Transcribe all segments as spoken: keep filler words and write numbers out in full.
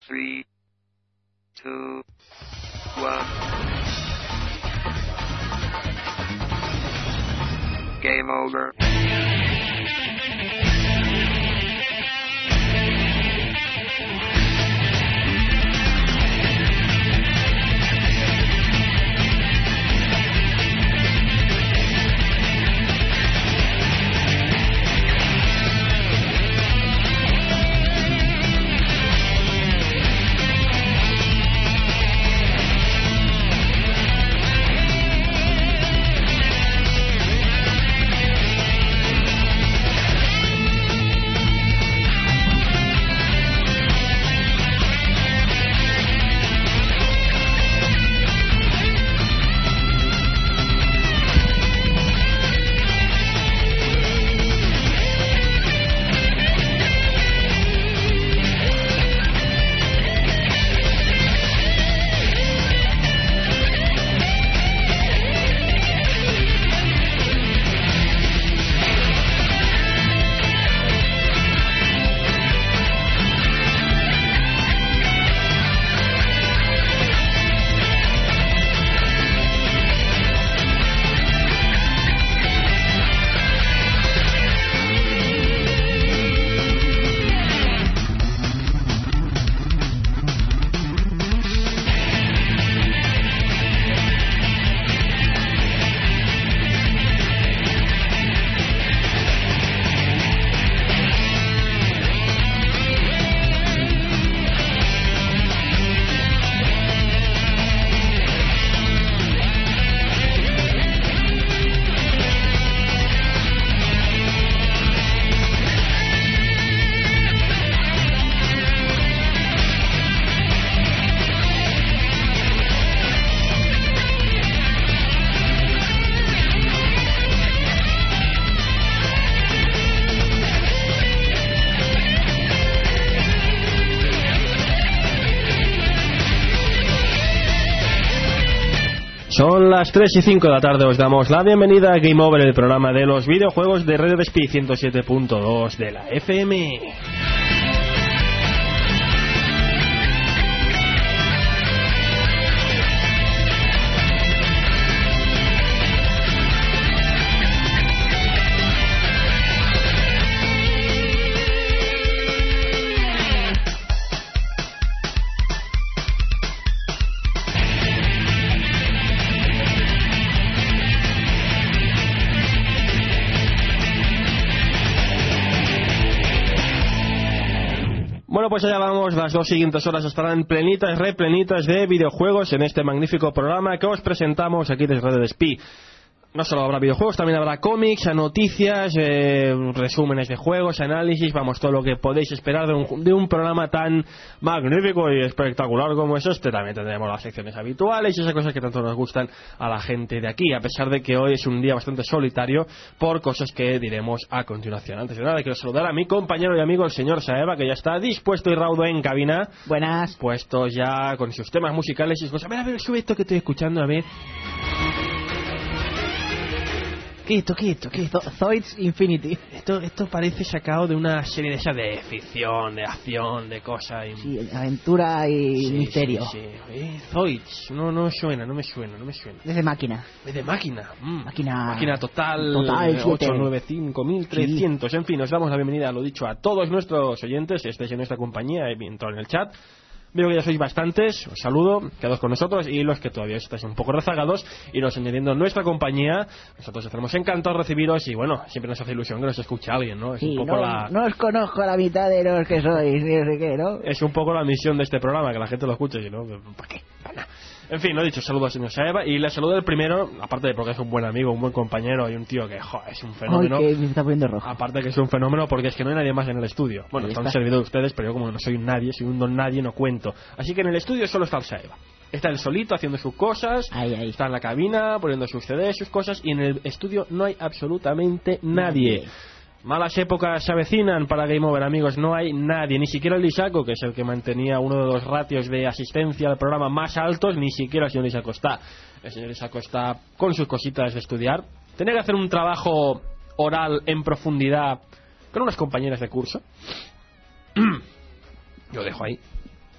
three, two, one. Game over. Son las tres y cinco de la tarde, os damos la bienvenida a Game Over, el programa de los videojuegos de Radio Despí ciento siete punto dos de la F M. Bueno, pues allá vamos, las dos siguientes horas estarán plenitas, replenitas de videojuegos en este magnífico programa que os presentamos aquí desde Radio Despí. No solo habrá videojuegos, también habrá cómics, noticias, eh, resúmenes de juegos, análisis, vamos, todo lo que podéis esperar de un, de un programa tan magnífico y espectacular como es este. También tendremos las secciones habituales y esas cosas que tanto nos gustan a la gente de aquí, a pesar de que hoy es un día bastante solitario por cosas que diremos a continuación. Antes de nada, quiero saludar a mi compañero y amigo el señor Saeva, que ya está dispuesto y raudo en cabina. Buenas. Puestos ya con sus temas musicales y sus cosas. A ver, a ver, sube esto que estoy escuchando, a ver. Quieto, quieto, quieto. Zoids Infinity. Esto, esto parece sacado de una serie de esas de ficción, de acción, de cosas. Y... sí, aventura y sí, misterio. Sí, sí. Eh, Zoids, no, no suena, no me suena, no me suena. Desde máquina. Desde máquina. Mm. Máquina. Máquina total. Total, ocho nueve cinco mil trescientos. Sí. En fin, os damos la bienvenida, lo dicho, a todos nuestros oyentes. Si estáis en nuestra compañía, entrad en el chat. Veo que ya sois bastantes, os saludo, quedaos con nosotros, y los que todavía estáis un poco rezagados y nos añadiendo nuestra compañía, nosotros estaremos encantados de recibiros y bueno, siempre nos hace ilusión que nos escuche alguien, ¿no? Es sí, un poco no, la... no os conozco a la mitad de los que sois, no sé qué, ¿no? Es un poco la misión de este programa, que la gente lo escuche, y no, ¿para qué? Para nada. En fin, lo dicho, saludos al señor Saeva y le saludo el primero, aparte de porque es un buen amigo, un buen compañero y un tío que, joder, es un fenómeno. Ay, que me está poniendo rojo. Aparte que es un fenómeno porque es que no hay nadie más en el estudio. Bueno, está un servidor de ustedes, pero yo como no soy un nadie, soy un don nadie, no cuento. Así que en el estudio solo está el Saeva. Está él solito haciendo sus cosas, ay, ay. Está en la cabina poniendo sus C Ds, sus cosas, y en el estudio no hay absolutamente nadie. nadie. Malas épocas se avecinan para Game Over, amigos, no hay nadie, ni siquiera el Lisaco, que es el que mantenía uno de los ratios de asistencia al programa más altos, ni siquiera el señor Lisaco está. El señor Lisaco está con sus cositas de estudiar. Tenía que hacer un trabajo oral en profundidad con unas compañeras de curso. Lo dejo ahí.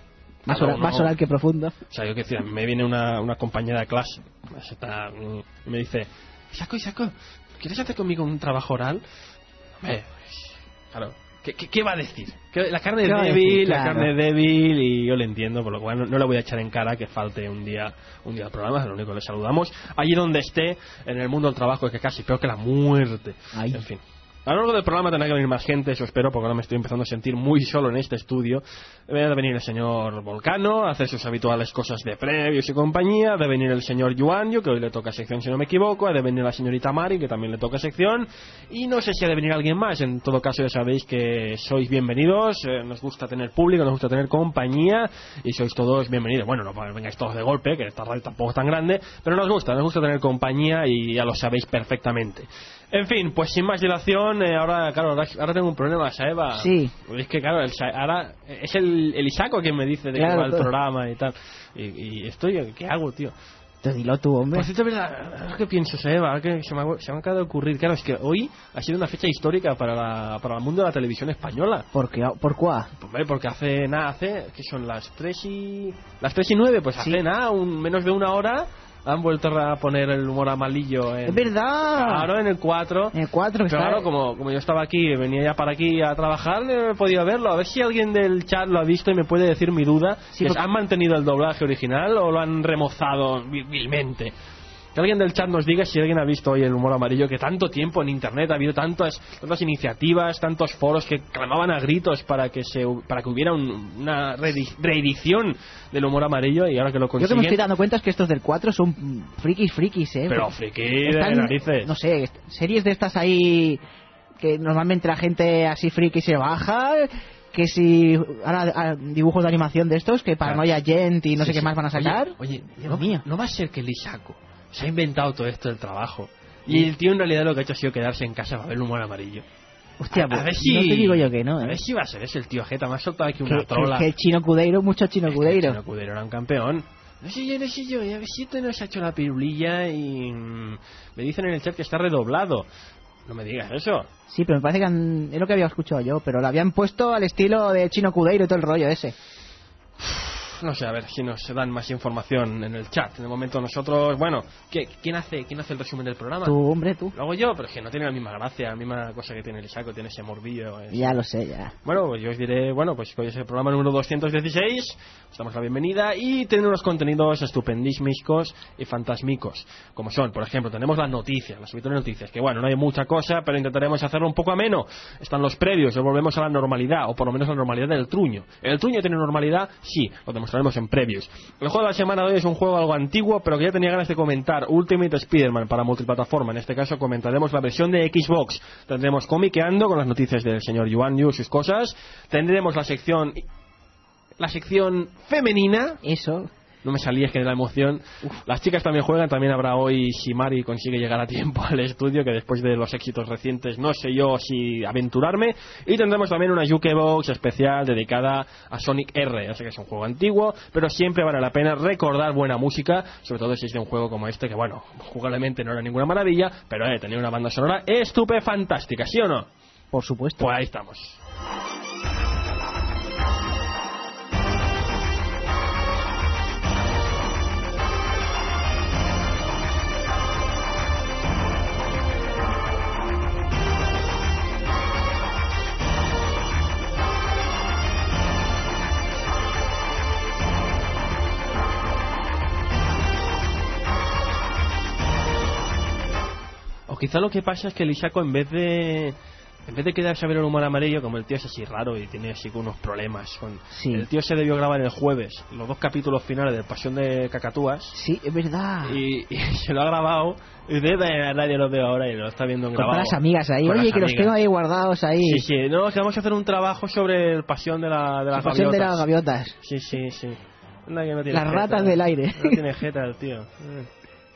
Más cada oral, uno- más oral que profundo. O sea, yo que decía, me viene una, una compañera de clase pues, está, y me dice, Isaco, Isaco, ¿quieres hacer conmigo un trabajo oral? Hombre, claro, ¿qué, qué, qué va a decir? Que la carne es ¿Qué va a débil, decir? la Claro. carne es débil y yo le entiendo, por lo cual no, no le voy a echar en cara que falte un día un día al programa, es lo único que le saludamos. Allí donde esté, en el mundo del trabajo, es que casi peor que la muerte. Ay. En fin. A lo largo del programa tendrá que venir más gente, eso espero, porque ahora me estoy empezando a sentir muy solo en este estudio. Debe de venir el señor Volcano, a hacer sus habituales cosas de previos y compañía. Debe venir el señor Yuanyo, que hoy le toca sección si no me equivoco. Debe venir la señorita Mari, que también le toca sección. Y no sé si ha de venir alguien más. En todo caso, ya sabéis que sois bienvenidos. Eh, nos gusta tener público, nos gusta tener compañía. Y sois todos bienvenidos. Bueno, no vengáis todos de golpe, que esta radio tampoco es tan grande. Pero nos gusta, nos gusta tener compañía y ya lo sabéis perfectamente. En fin, pues sin más dilación, eh, ahora, claro, ahora, ahora tengo un problema, Saeva. Sí. Es que, claro, el, Sa- ahora es el, el Isaco quien me dice de Claro, qué va el todo. programa y tal. Y, y estoy, ¿qué hago, tío? Te dilo tú, hombre. Pues esto es verdad, ahora que pienso, Saeva, ahora que se me, ha, se me acaba de ocurrir. Claro, es que hoy ha sido una fecha histórica para, la, para el mundo de la televisión española. ¿Por qué? ¿Por cuál? Pues, hombre, porque hace nada, hace, que son las tres y... Las tres y nueve, pues Sí. hace nada, un, menos de una hora... Han vuelto a poner el humor amarillo en... ¡Es verdad! Claro, en el cuatro. En el cuatro que Pero está... claro, como, como yo estaba aquí, venía ya para aquí a trabajar, no he podido verlo. A ver si alguien del chat lo ha visto y me puede decir mi duda. Sí, ¿Les porque- ¿Han mantenido el doblaje original o lo han remozado vil- vilmente? Que alguien del chat nos diga si alguien ha visto hoy el humor amarillo, que tanto tiempo en internet ha habido tantas, tantas iniciativas, tantos foros que clamaban a gritos para que se para que hubiera un- una reedi- reedición del humor amarillo, y ahora que lo Yo que me consiguen... estoy dando cuenta es que estos del cuatro son mm, frikis, frikis, ¿eh? Pero friki de Están, narices. no sé, est- series de estas ahí que normalmente la gente así friki se baja, que si ahora ah, dibujos de animación de estos, que Paranoia Gent y no Sí, sé qué sí. más van a sacar. Oye, oye, Dios no, mío. no va a ser que el Isaco se ha inventado todo esto del trabajo. Y el tío en realidad lo que ha hecho ha sido quedarse en casa para ver el humor amarillo. Hostia, a, a pues, ver si... no te digo yo que no, A ¿eh? ver si va a ser ese el tío Jeta. Me ha soltado aquí Que, una que- trola. que el Chino Cudeiro, mucho Chino Es que Cudeiro. el Chino Cudero era un campeón. No sé yo, no sé yo. Y a ver si este nos ha hecho la pirulilla y... mm, me dicen en el chat que está redoblado. No me digas eso. Sí, pero me parece que han- es lo que había escuchado yo, pero lo habían puesto al estilo de Chino Cudeiro y todo el rollo ese. No sé, a ver si nos dan más información en el chat. En el momento nosotros... Bueno, ¿qué- ¿quién hace quién hace el resumen del programa? Tú, hombre, tú. Lo hago yo, pero es que no tiene la misma gracia, la misma cosa que tiene el Isaco, tiene ese morbillo. ese- Ya lo sé, ya. Bueno, pues yo os diré, bueno, pues que hoy es el programa número doscientos dieciséis, os damos la bienvenida y tiene unos contenidos estupendísimos y fantásmicos, como son, por ejemplo, tenemos las noticias, las habituales noticias, que bueno, no hay mucha cosa, pero intentaremos hacerlo un poco ameno. Están los previos, y volvemos a la normalidad, o por lo menos a la normalidad del truño. ¿El truño tiene normalidad? Sí, lo demostraremos en previos. El juego de la semana de hoy es un juego algo antiguo, pero que ya tenía ganas de comentar, Ultimate Spider-Man para multiplataforma. En este caso comentaremos la versión de Xbox. Tendremos comiqueando con las noticias del señor Yuan Yu, sus cosas. Tendremos la sección la sección femenina. Eso. No me salía, es que de la emoción. Las chicas también juegan, también habrá hoy si Mari consigue llegar a tiempo al estudio, que después de los éxitos recientes no sé yo si aventurarme. Y tendremos también una Jukebox especial dedicada a Sonic R. Ya sé que es un juego antiguo, pero siempre vale la pena recordar buena música, sobre todo si es de un juego como este, que bueno, jugablemente no era ninguna maravilla, pero eh, tenía una banda sonora estupefantástica, ¿sí o no? Por supuesto. Pues ahí estamos. O quizá lo que pasa es que el Isaco, en vez de en vez de quedarse a ver el humor amarillo, como el tío es así raro y tiene así unos problemas con... Sí. El tío se debió grabar el jueves los dos capítulos finales de Pasión de Cacatúas Sí, es verdad. y, y se lo ha grabado y de nadie lo veo ahora y lo está viendo en Con grabado. todas las amigas ahí. Con Oye, las que los amigas. tengo ahí guardados ahí. Sí, sí, no, es que vamos a hacer un trabajo sobre el Pasión de, la, de las La pasión de gaviotas. las gaviotas. Sí, sí, sí. Anda que no tiene Las jeta. ratas del aire. No tiene jeta el tío. Eh.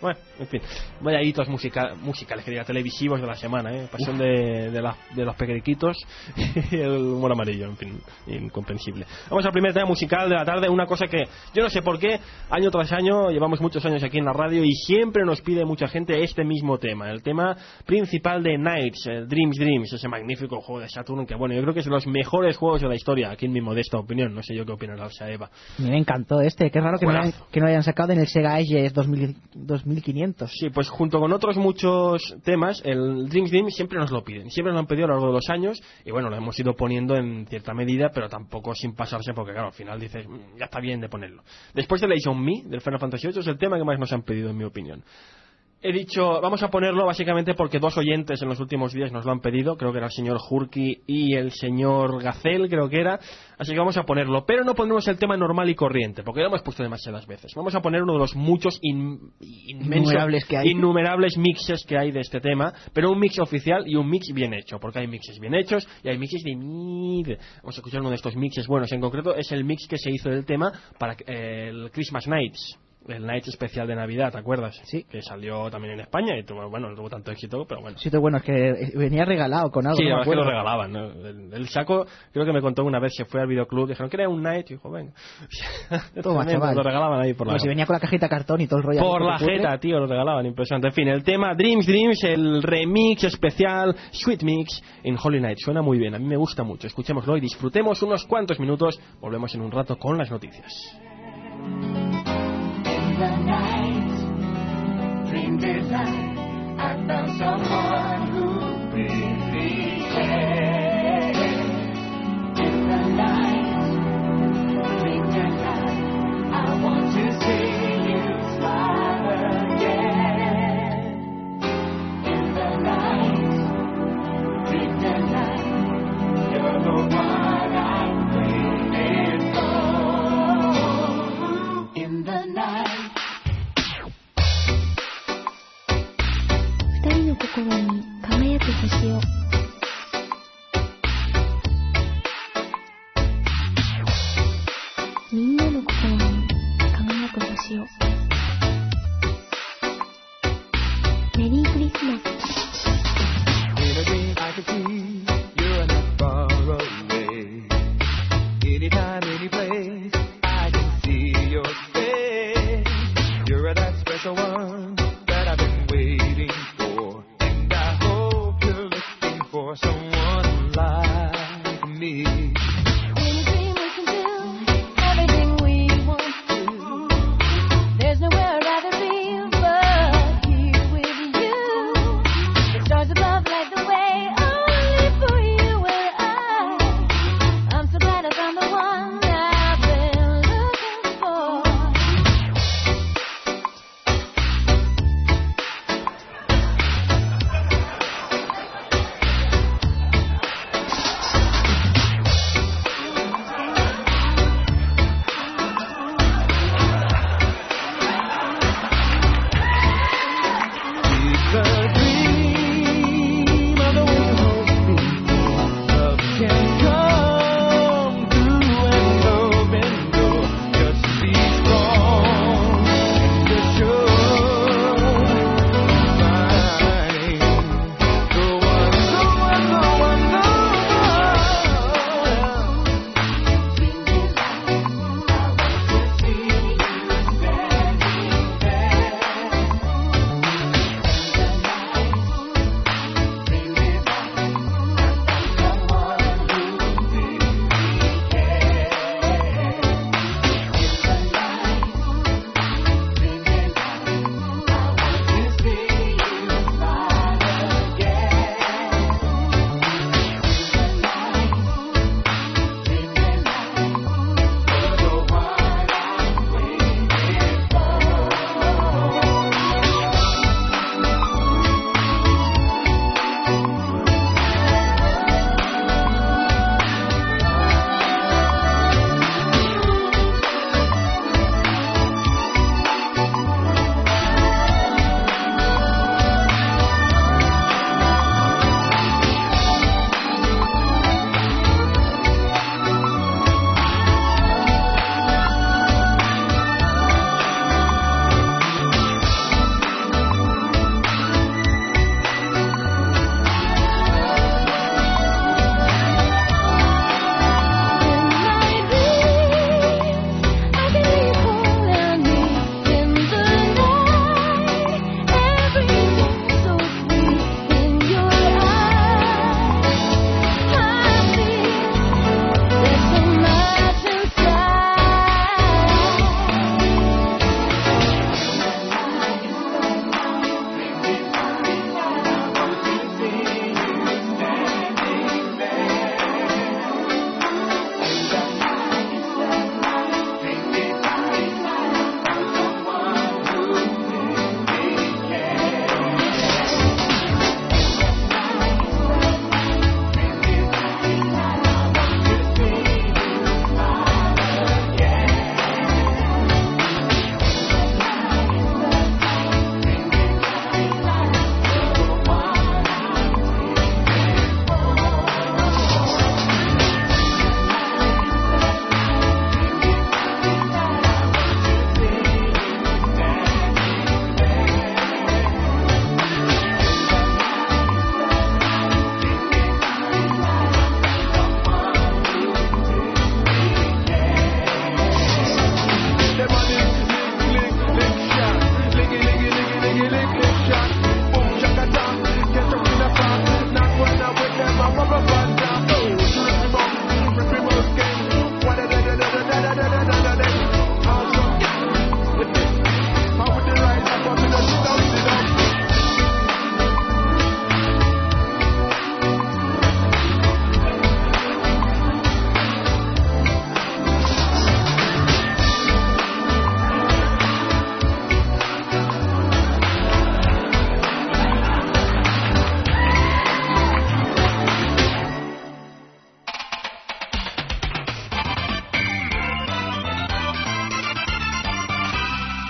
Bueno, en fin, vaya hitos musical, musicales, que diga, televisivos de la semana, ¿eh? Pasión de, de, la, de los pequeñitos y el humor amarillo, en fin, incomprensible. Vamos al primer tema musical de la tarde, una cosa que yo no sé por qué, año tras año, llevamos muchos años aquí en la radio y siempre nos pide mucha gente este mismo tema, el tema principal de Nights, eh, Dreams Dreams, ese magnífico juego de Saturn, que bueno, yo creo que es de los mejores juegos de la historia, aquí en mi modesta opinión, no sé yo qué opinará Eva. A mí me encantó este, qué raro que no, hayan, que no hayan sacado en el Sega Ages dos mil, dos mil quinientos. Sí, pues junto con otros muchos temas, el Dreams Dream siempre nos lo piden, siempre nos lo han pedido a lo largo de los años y bueno, lo hemos ido poniendo en cierta medida, pero tampoco sin pasarse porque claro, al final dices, ya está bien de ponerlo. Después de Lays on Me, del Final Fantasy ocho, es el tema que más nos han pedido en mi opinión. He dicho, vamos a ponerlo básicamente porque dos oyentes en los últimos días nos lo han pedido, creo que era el señor Hurky y el señor Gacel, creo que era, así que vamos a ponerlo, pero no pondremos el tema normal y corriente, porque lo hemos puesto demasiadas veces. Vamos a poner uno de los muchos in, inmensos, innumerables, que hay. innumerables mixes que hay de este tema, pero un mix oficial y un mix bien hecho, porque hay mixes bien hechos y hay mixes de mid. Vamos a escuchar uno de estos mixes buenos, en concreto es el mix que se hizo del tema para eh, el Christmas Nights. El Night especial de Navidad, ¿te acuerdas? Sí. Que salió también en España y tuvo, bueno, no tuvo tanto éxito, pero bueno. Sí, bueno, es que venía regalado con algo. Sí, no es que lo regalaban, ¿no? El, el saco, creo que me contó una vez, se fue al videoclub, dijeron que era un Night y dijo, venga. Toma, chaval. Lo regalaban ahí por la... Pues si venía con la cajita de cartón y todo el rollo. Por la jeta, tío, lo regalaban, impresionante. En fin, el tema Dreams Dreams, el remix especial Sweet Mix en Holy Night. Suena muy bien, a mí me gusta mucho. Escuchémoslo y disfrutemos unos cuantos minutos. Volvemos en un rato con las noticias. The night, dream delight, I found someone who really cares. In the night, dream delight, I want to see you smile again. In the night, dream delight, you're the one I'm waiting for. In the night. 二人の心に輝く星をみんなの心に輝く星をメリークリスマス In a dream I can see you're not far away. Anytime, any place I can see your face. You're that special one that I've been waiting for. And I hope you're looking for someone like me. In a dream we can do everything we want to. There's nowhere I'd rather be but here with you. The stars above light the way only for you and I. I'm so glad I found the one I've been looking for.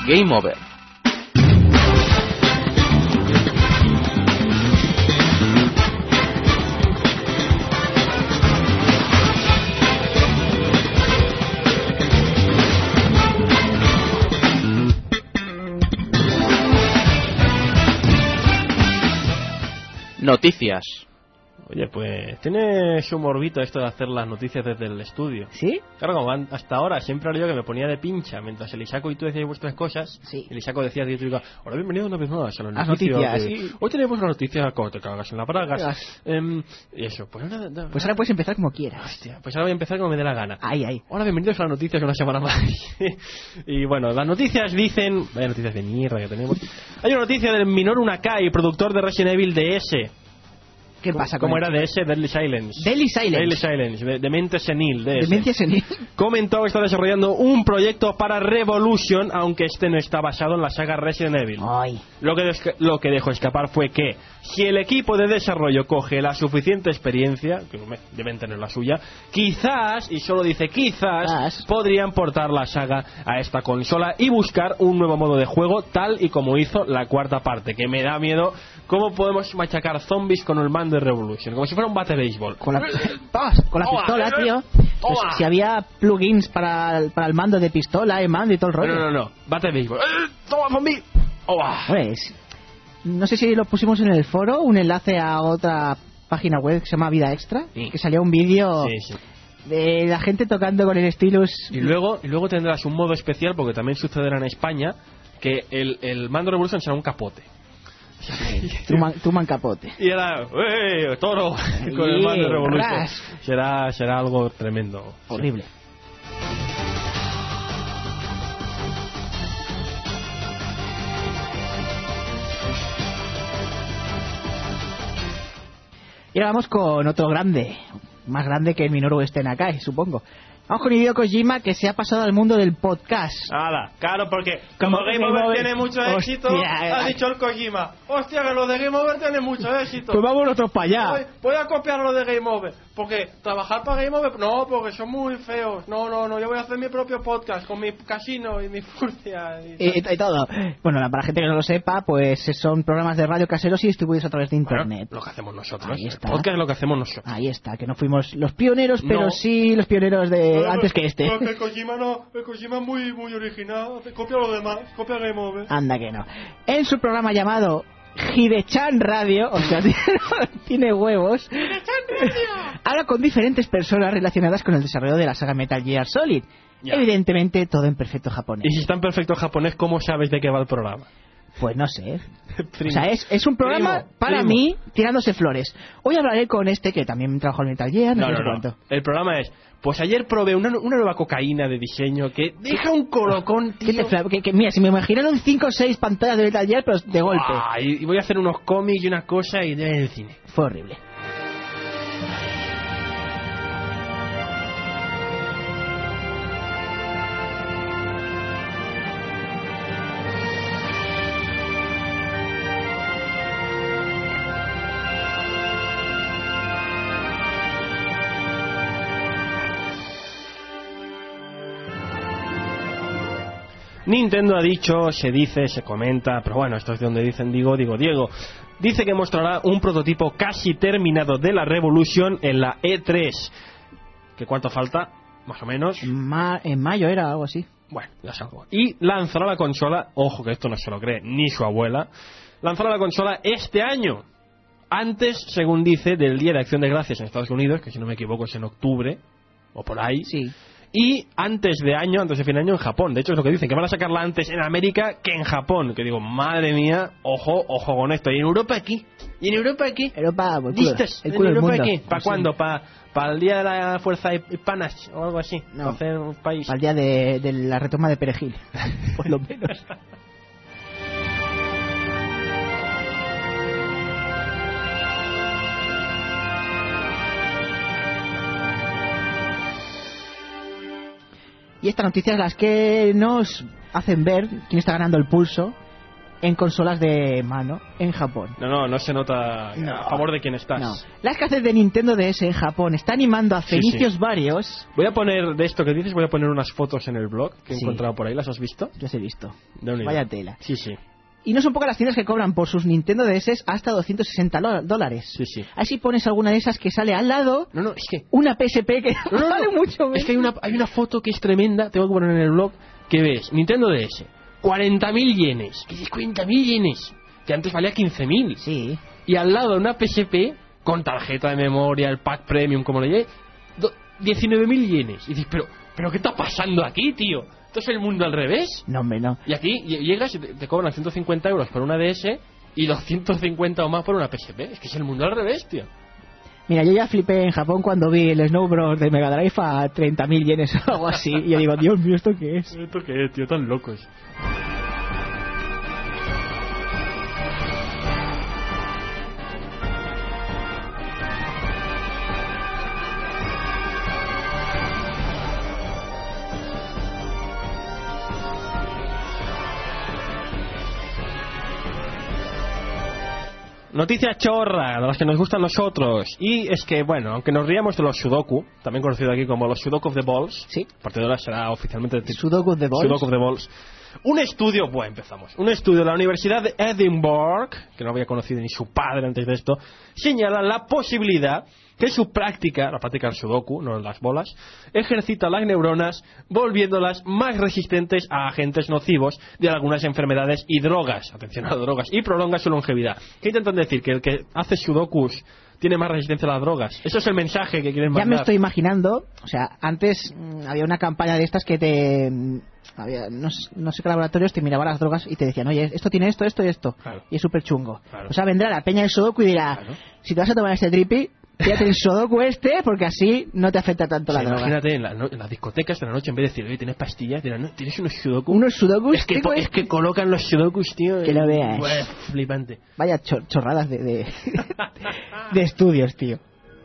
Game Over. Noticias. Oye, pues tiene su morbito esto de hacer las noticias desde el estudio. ¿Sí? Claro, como van- hasta ahora siempre era yo que me ponía de pincha mientras el Isaco y tú decíais vuestras cosas. Sí. El Isaco decía, y tú digo, hola, bienvenido una vez más a las Las noticias. noticias, de- sí. Hoy tenemos una noticia como te cagas en la bragas. Bragas. Em, y eso, pues nada, nada, Pues ahora puedes empezar como quieras. hostia, pues ahora voy a empezar como me dé la gana. Ahí, ahí. Hola, bienvenidos a las noticias una semana más. Y bueno, las noticias dicen... Vaya noticias de mierda que tenemos. Hay una noticia del Minoru Nakai, productor de Resident Evil D S. ¿Qué pasa con ¿Cómo él? era D S? Deadly Silence. Deadly Silence. Deadly Silence, de, demente senil, D S. Demencia senil. Comentó que está desarrollando un proyecto para Revolution, aunque este no está basado en la saga Resident Evil. Ay. Lo que, desca- lo que dejó escapar fue que si el equipo de desarrollo coge la suficiente experiencia, que me- deben tener la suya, quizás, y solo dice quizás, Quizás. podrían portar la saga a esta consola y buscar un nuevo modo de juego tal y como hizo la cuarta parte, que me da miedo cómo podemos machacar zombies con el mando de Revolution, como si fuera un bate de béisbol. Con la, ¡Pas! Con la Toma, pistola, eh, tío. Pues toma. si había plugins para, el- para el mando de pistola, el mando y todo el rollo. No, no, no, bate de béisbol. ¡Eh, ¡Toma, zombie! ¡Oba! Pues, no sé si lo pusimos en el foro, un enlace a otra página web que se llama Vida Extra, Sí. que salía un vídeo Sí, sí. de la gente tocando con el stylus. Y luego, y luego tendrás un modo especial, porque también sucederá en España, que el, el mando Revolution será un capote. Truman, Truman Capote. Y era, ¡eh, toro! Con el mando Revolution. ras. Será, será algo tremendo. Horrible. Y ahora vamos con otro grande, más grande que el Minoru este Nakai, supongo. Vamos con Hideo Kojima, que se ha pasado al mundo del podcast. Nada, claro, porque como Como Game Game Over Over- tiene mucho Hostia, éxito, eh. ha dicho el Kojima, hostia, que lo de Game Over tiene mucho éxito. Pues vamos nosotros para allá. Voy, voy a copiar lo de Game Over, porque trabajar para Game Over, no, porque son muy feos. No, no, no, yo voy a hacer mi propio podcast con mi casino y mi furcia. Y Y, y todo. Bueno, para la gente que no lo sepa, pues son programas de radio caseros y distribuidos a través de Bueno, internet. lo que hacemos nosotros. Ahí El está. podcast es lo que hacemos nosotros. Ahí está, que no fuimos los pioneros, pero No. sí los pioneros de antes que este. Porque el Kojima no, el Kojima es muy, muy original. Copia lo demás, copia Game Over. Anda que no. En su programa llamado Hidechan Radio, o sea, tiene huevos, habla con diferentes personas relacionadas con el desarrollo de la saga Metal Gear Solid. Ya. Evidentemente todo en perfecto japonés. Y si está en perfecto japonés, ¿cómo sabes de qué va el programa? Pues no sé. O Primo. sea, es, es un programa Primo, para primo. mí tirándose flores. Hoy hablaré con este que también trabajó en Metal Gear, no, No, sé no, no. cuánto. El programa es, pues ayer probé una, una nueva cocaína de diseño que deja un colocón, tío. ¿Qué te fla- que- que- mira, si me imaginaron cinco o seis pantallas de Metal Gear, pero de golpe. Ah, y, y voy a hacer unos cómics y una cosa y de en el cine. Fue horrible. Nintendo ha dicho, se dice, se comenta, pero bueno, esto es de donde dicen digo, digo Diego. Dice que mostrará un prototipo casi terminado de la Revolution en la E tres. ¿Qué cuánto falta? Más o menos. Ma- en mayo era algo así. Bueno, ya salgo. Y lanzará la consola, ojo que esto no se lo cree ni su abuela, lanzará la consola este año. Antes, según dice, del Día de Acción de Gracias en Estados Unidos, que si no me equivoco es en octubre, o por ahí. Sí. Y antes de año, antes de fin de año en Japón. De hecho es lo que dicen, que van a sacarla antes en América que en Japón. Que digo, madre mía, ojo, ojo con esto. Y en Europa aquí. Y en Europa aquí. Europa, pues, el culo, ¿Listos? el ¿En culo del Europa mundo. aquí? ¿Para Sí. cuándo? ¿Para pa el Día de la Fuerza Hispanas o algo así? No. ¿Para hacer un país? Al día de, de la retoma de Perejil. Por lo menos. Y estas noticias las que nos hacen ver quién está ganando el pulso en consolas de mano en Japón. No, no, no se nota No. a favor de quién estás. No. La escasez de Nintendo D S en Japón está animando a Sí, fenicios sí. varios. Voy a poner, de esto que dices, voy a poner unas fotos en el blog que he Sí. encontrado por ahí. ¿Las has visto? Yo os he visto. De unidad. Vaya tela. Sí, sí. Y no son pocas las tiendas que cobran por sus Nintendo D S hasta doscientos sesenta lo- dólares. Sí, sí. Así pones alguna de esas que sale al lado, No, no, es que... una P S P que No, no, vale no. mucho menos. Es que hay una, hay una foto que es tremenda, tengo que poner en el blog, que ves, Nintendo D S, cuarenta mil yenes. ¿Qué dices cuarenta mil yenes? Que antes valía quince mil. Sí. Y al lado una P S P con tarjeta de memoria, el pack premium, como le llame, diecinueve mil yenes. Y dices, pero, pero ¿qué está pasando aquí, tío? ¿Esto es el mundo al revés? No, hombre, no. Y aquí ll- llegas y te, te cobran ciento cincuenta euros por una D S y doscientos cincuenta o más por una P S P. Es que es el mundo al revés, tío. Mira, yo ya flipé en Japón cuando vi el Snow Bros de Mega Drive a treinta mil yenes o algo así. Y yo digo, Dios mío, ¿esto qué es? ¿Esto qué es, tío? Tan locos. Noticia chorra, de las que nos gustan nosotros. Y es que, bueno, aunque nos riamos de los Sudoku, también conocido aquí como los Sudoku of the Balls, Sí. a partir de ahora será oficialmente tit- Sudoku de Balls. Sudoku of the Balls. Un estudio, bueno, empezamos. Un estudio de la Universidad de Edinburgh, que no había conocido ni su padre antes de esto, señala la posibilidad que su práctica, la práctica del Sudoku, no las bolas, ejercita las neuronas volviéndolas más resistentes a agentes nocivos de algunas enfermedades y drogas, atención a las drogas, y prolonga su longevidad. ¿Qué intentan decir? Que el que hace Sudokus tiene más resistencia a las drogas. Eso es el mensaje que quieren Ya mandar. me estoy imaginando, o sea, antes mm, había una campaña de estas que te... mm, había, no, s- no sé qué laboratorios te miraban las drogas y te decían, oye, esto tiene esto, esto y esto. Claro. Y es súper chungo. Claro. O sea, vendrá la peña del Sudoku y dirá, Claro. si te vas a tomar este drippy, fíjate el Sudoku este, porque así no te afecta tanto O sea, la droga. imagínate en, la no- en las discotecas de la noche, en vez de decir, oye, ¿tienes pastillas? Dirán, no, ¿tienes unos Sudoku? Unos Sudokus, Es que, tío, po- es que colocan los Sudokus, tío. Que lo veas. Bueh, flipante. Vaya chor- chorradas de, de, de estudios, tío.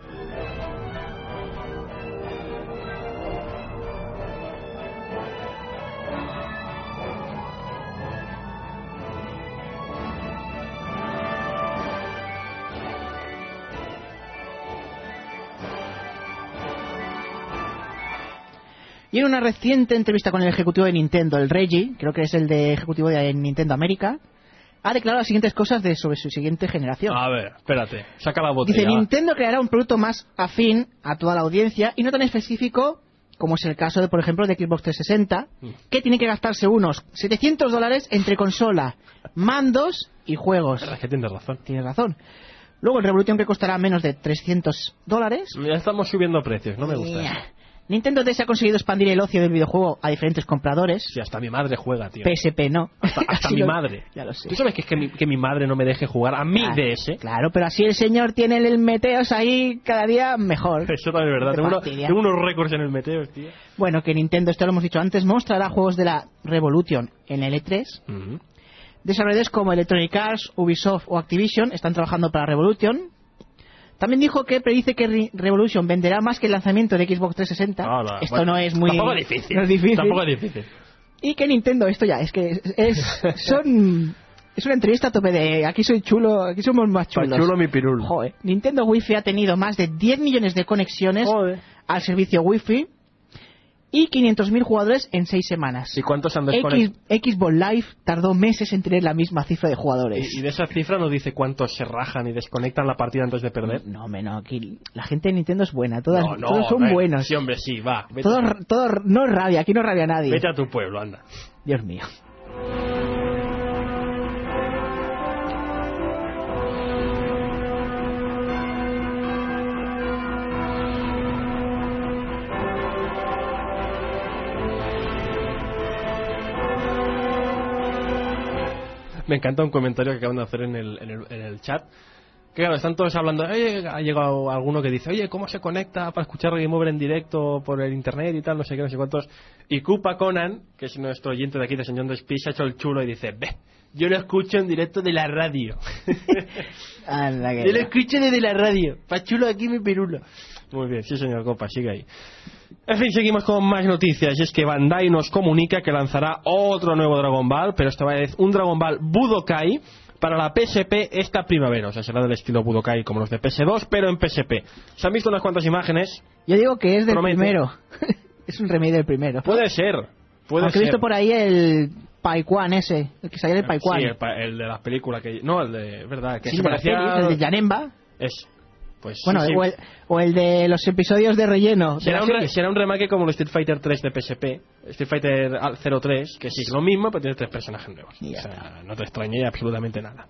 Y en una reciente entrevista con el ejecutivo de Nintendo, el Reggie, creo que es el de ejecutivo de Nintendo América, ha declarado las siguientes cosas de, sobre su siguiente generación. A ver, espérate. Saca la botella. Dice, va. Nintendo creará un producto más afín a toda la audiencia y no tan específico como es el caso de, por ejemplo, de Xbox trescientos sesenta, Mm. que tiene que gastarse unos setecientos dólares entre consola, mandos y juegos. Es que tienes razón. Tienes razón. Luego el Revolution, que costará menos de trescientos dólares. Ya estamos subiendo precios, no me gusta. Yeah. eso. Nintendo D S ha conseguido expandir el ocio del videojuego a diferentes compradores. Sí, hasta mi madre juega, tío. P S P no. Hasta, hasta Así mi lo- madre. Ya lo sé. ¿Tú sabes que es que mi, que mi madre no me deje jugar a mi Claro, D S? Claro, pero así el señor tiene el Meteos ahí cada día mejor. Eso también es verdad. Te Tengo, uno- fastidia. tengo unos récords en el Meteos, tío. Bueno, que Nintendo, esto lo hemos dicho antes, mostrará juegos de la Revolution en el E tres. Ujú. Desarrolladores como Electronic Arts, Ubisoft o Activision están trabajando para Revolution. También dijo que predice que Re- Revolution venderá más que el lanzamiento de Xbox trescientos sesenta. Hala, Esto bueno, no es muy... Tampoco es difícil. no es difícil. Tampoco es difícil. Y que Nintendo, esto ya, es que es, es- son... Es una entrevista a tope de aquí soy chulo, aquí somos más Pa' chulos. chulo mi pirulo. Joder. Nintendo Wi-Fi ha tenido más de diez millones de conexiones Joder. al servicio Wi-Fi y quinientos mil jugadores en seis semanas. ¿Y cuántos han X, desconectado? Xbox Live tardó meses en tener la misma cifra de jugadores. Y, y de esa cifra nos dice cuántos se rajan y desconectan la partida antes de perder. No, hombre, no, aquí la gente de Nintendo es buena, todas, No, no, todos son hombre. buenos. Sí, hombre, sí, va. Vete, Todos, todos, no rabia, aquí no rabia nadie. vete a tu pueblo, anda. Dios mío. Me encanta un comentario que acaban de hacer en el, en el, en el chat. Que claro, están todos hablando. Oye, ha llegado alguno que dice, oye, ¿cómo se conecta para escuchar Game Over en directo por el internet y tal? No sé qué, no sé cuántos. Y Koopa Conan, que es nuestro oyente de aquí de Señor de Speed, se ha hecho el chulo y dice, ve, yo lo escucho en directo de la radio. Anda, que Yo lo no. escucho desde la radio. Pa' chulo aquí mi pirulo. Muy bien, sí señor Copa, sigue ahí. En fin, seguimos con más noticias. Y es que Bandai nos comunica que lanzará otro nuevo Dragon Ball, pero esta vez un Dragon Ball Budokai para la P S P esta primavera. O sea, será del estilo Budokai como los de P S dos, pero en P S P. Se han visto unas cuantas imágenes. Yo digo que es del Promete. primero. Es un remake del primero. Puede ser, puede Aunque he ser. visto por ahí el Paikwan ese, el que salía del Paikwan. Sí, el, pa- el de las películas que... No, el de... Es verdad, que Sí, se de las parecía... pelis, el de Janemba. Es... Pues Bueno, sí, sí. O, el, o el de los episodios de relleno. de Será la un, re- serie. será un remake como el Street Fighter tres de P S P, Street Fighter cero tres, que sí es lo mismo, pero tiene tres personajes nuevos. Y ya O sea, no te extrañé absolutamente nada.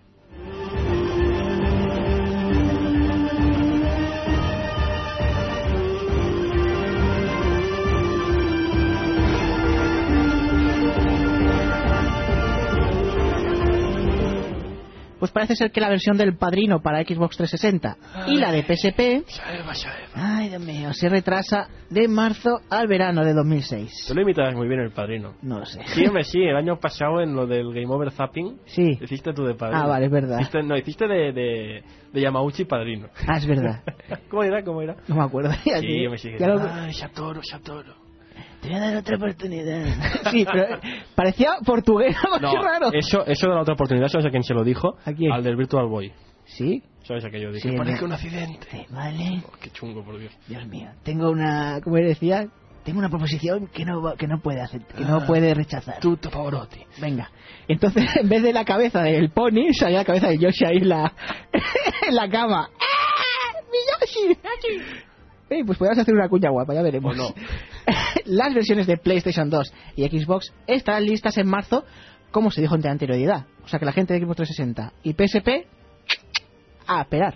Pues parece ser que la versión del Padrino para Xbox trescientos sesenta y la de P S P, ay Dios mío, se retrasa de marzo al verano de dos mil seis. Tú lo imitabas muy bien, El Padrino. No lo sé. Sí, hombre, sí, el año pasado en lo del Game Over Zapping, Sí. hiciste tú de Padrino. Ah, vale, es verdad. Hiciste, no, hiciste de, de, de Yamauchi Padrino. Ah, es verdad. ¿Cómo era? ¿Cómo era? No me acuerdo. Ya, Sí, tío. me sigue. Ya lo- Ay, Shatoro, Shatoro. Te voy a dar otra oportunidad. Sí, pero parecía portugués, algo No, así raro. eso, eso de la otra oportunidad, ¿sabes a quién se lo dijo? ¿A quién? Al del Virtual Boy. ¿Sí? ¿Sabes a qué yo dije? Sí, Parece me- un accidente. Sí, vale. Oh, qué chungo, por Dios. Dios mío, tengo una, como decía, tengo una proposición que no va- que no puede hacer, que no Ah. puede rechazar. Tutto Pavarotti. Venga. Entonces, en vez de la cabeza del pony, salía la cabeza de Yoshi ahí en la, en la cama. ¡Ah! ¡Mi Yoshi! Eh, pues podemos hacer una cuña guapa, ya veremos. O no. Las versiones de PlayStation dos y Xbox estarán listas en marzo, como se dijo ante anterioridad. O sea que la gente de Xbox trescientos sesenta y P S P, a esperar.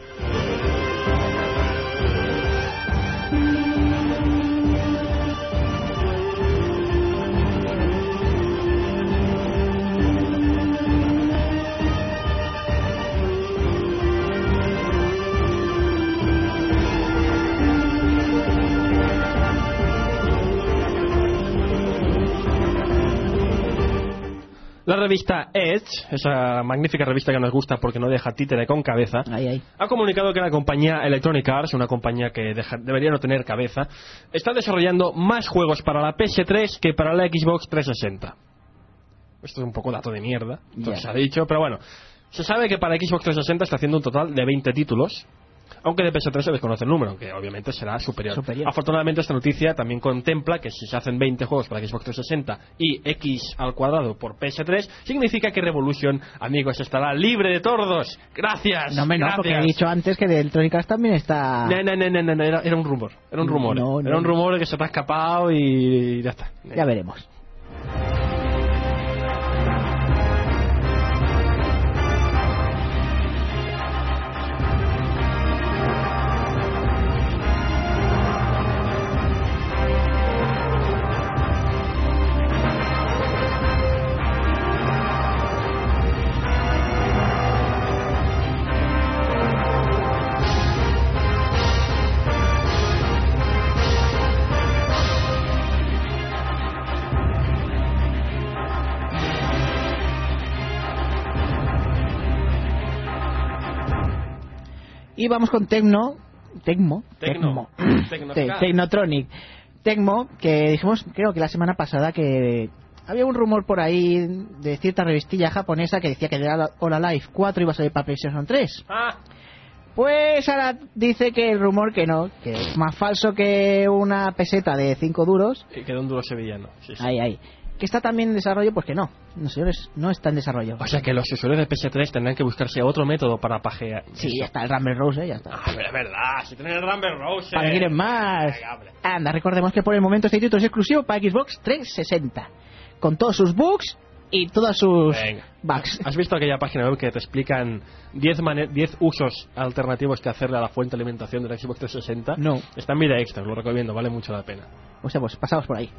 La revista Edge, esa magnífica revista que nos gusta porque no deja títere con cabeza, Ahí, ahí. ha comunicado que la compañía Electronic Arts, una compañía que deja- debería no tener cabeza, está desarrollando más juegos para la P S tres que para la Xbox trescientos sesenta. Esto es un poco dato de mierda, esto Ya. se ha dicho, pero bueno. Se sabe que para Xbox trescientos sesenta está haciendo un total de veinte títulos, aunque de P S tres se desconoce el número, aunque obviamente será superior. Superior. Afortunadamente esta noticia también contempla que si se hacen veinte juegos para Xbox trescientos sesenta y X al cuadrado por P S tres, significa que Revolution, amigos, estará libre de tordos. Gracias. No, hombre, no, porque he gracias. dicho antes que de Electronic Arts también está... No, no, no, no, no, no, era, era un rumor, era un rumor, No, no. era un rumor que se te ha escapado y ya está. Ya veremos. Y vamos con Tecno, Tecmo, Tecno. Tecmo, Tecno. Te- Tecnotronic, Tecmo, que dijimos, creo que la semana pasada que había un rumor por ahí de cierta revistilla japonesa que decía que Dead or Alive cuatro iba a salir para PlayStation tres. Ah, Pues ahora dice que el rumor que no, que es más falso que una peseta de cinco duros. y quedó un duro sevillano. Sí, sí. Ahí, ahí. Que está también en desarrollo, pues que no. No, señores, no está en desarrollo. O sea que los usuarios de P S tres tendrán que buscarse otro método para pajear. Sí, Eso. ya está el Rumble Rose, ¿eh? Ya está. Ah, pero es verdad, si tienen el Rumble Rose. ¿Para qué quieren más? Venga, hombre. Anda, recordemos que por el momento este título es exclusivo para Xbox trescientos sesenta. Con todos sus bugs y todas sus Venga. bugs. ¿Has visto aquella página web que te explican diez usos alternativos que hacerle a la fuente de alimentación de la Xbox trescientos sesenta? No. Está en vida extra, os lo recomiendo, vale mucho la pena. O sea, pues pasamos por ahí.